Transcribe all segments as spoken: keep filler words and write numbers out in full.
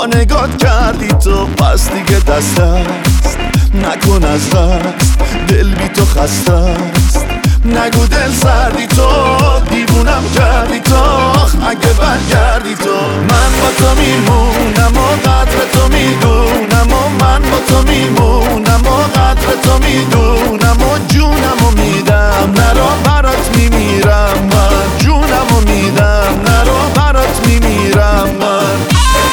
با نگات کردی تو، پس دیگه دست است نکن از دست، دل بی تو خسته است. نگو دل سردی تو، دیوونم کردی تو، اگه برگردی تو. من با تو میمونم و قدر تو میدونم و من با تو میمونم و قدر تو میدونم و جونم و میدم، نرو برات میمیرم من، جونم و میدم نرو برات میمیرم من.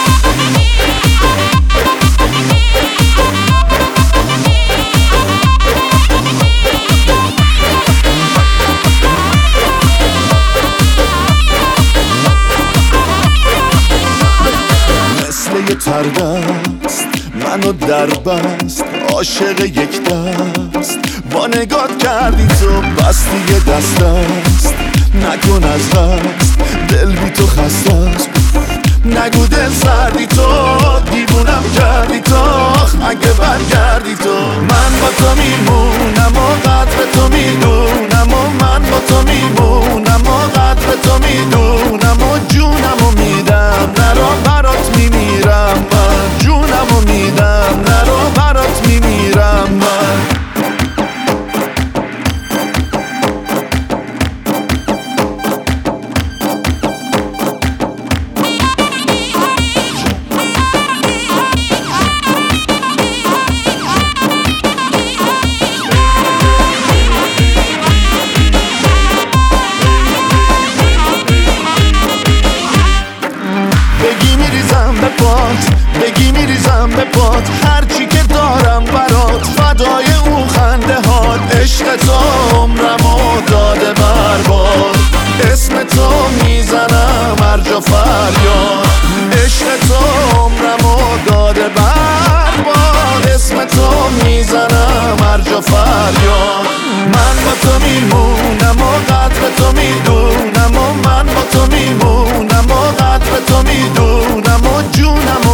مثل یه تردست منو در بست، عاشق یک دست با نگات کردی تو، بس دیگه دست است نکن از دست، دل بی تو خسته است. نگو دل سردی تو، دیوونم کردی تو، اگه برگردی تو. من با تو میمونم و قدر تو میدونم و من با تو میمونم و قدر تو میدونم و جونم و میدم، نرو برات میمیرم من، جونم و میدم نرو برات میمیرم من. بگی میریزم به پات، بگی میریزم به پات، هرچی که دارم برات فدای اون خنده هات. عشق تو عمرمو داده برباد، اسم تو میزنم هر جا فریاد. عشق تو عمرمو داده برباد، اسم تو میزنم هر جا فریاد. من با تو میمونم و قدر تو میدونم و من با تو میمونم و قدر تو میدونم و جونم و